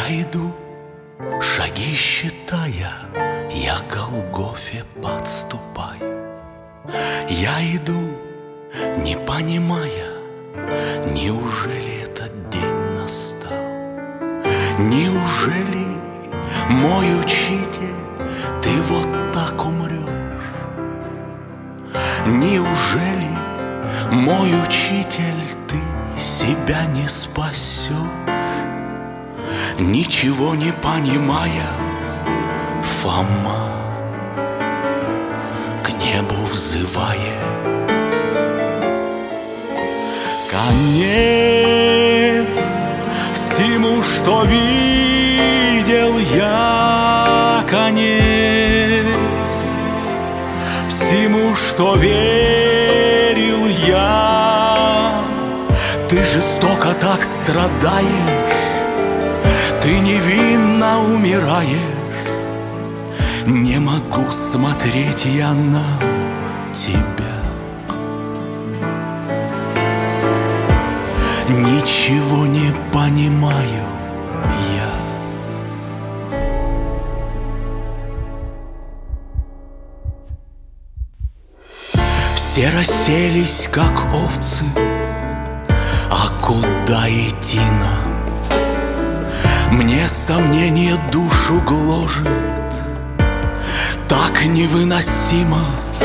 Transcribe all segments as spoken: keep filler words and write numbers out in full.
Я иду, шаги считая, я к Голгофе подступаю. Я иду, не понимая, неужели этот день настал? Неужели, мой учитель, ты вот так умрешь? Неужели, мой учитель, ты себя не спасешь? Ничего не понимая, Фома к небу взывает. Конец всему, что видел я, конец всему, что верил я. Ты жестоко так страдаешь, ты невинно умираешь. Не могу смотреть я на тебя. Ничего не понимаю я. Все расселись, как овцы, а куда идти нам? Мне сомнение душу гложет так невыносимо.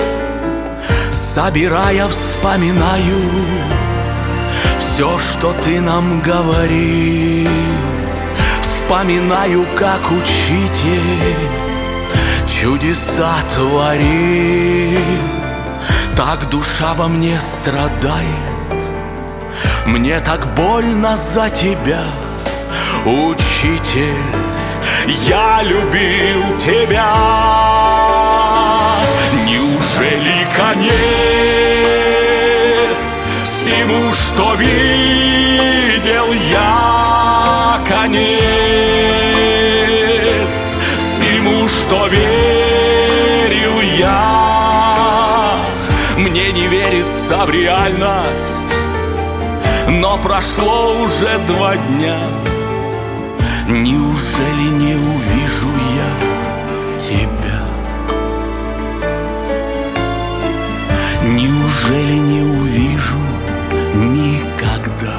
Собирая, вспоминаю все, что ты нам говорил. Вспоминаю, как учитель чудеса творил. Так душа во мне страдает, мне так больно за тебя, учитель, я любил тебя. Неужели конец всему, что видел я, конец всему, что верил я? Мне не верится в реальность, но прошло уже два дня. Неужели не увижу я тебя? Неужели не увижу никогда?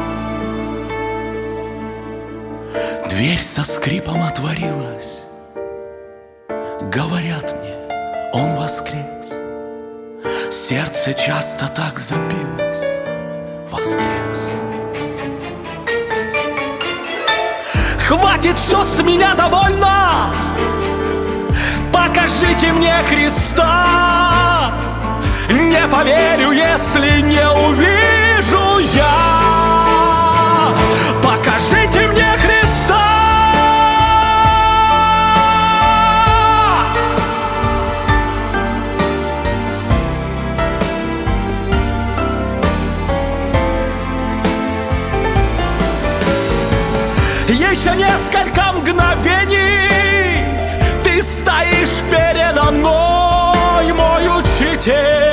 Дверь со скрипом отворилась. Говорят мне, он воскрес. Сердце часто так забилось. Воскрес. Хватит, все с меня довольно. Покажите мне Христа. Не поверю, если не увижу я. Покажите мне Христа. Еще несколько мгновений ты стоишь передо мной, мой учитель.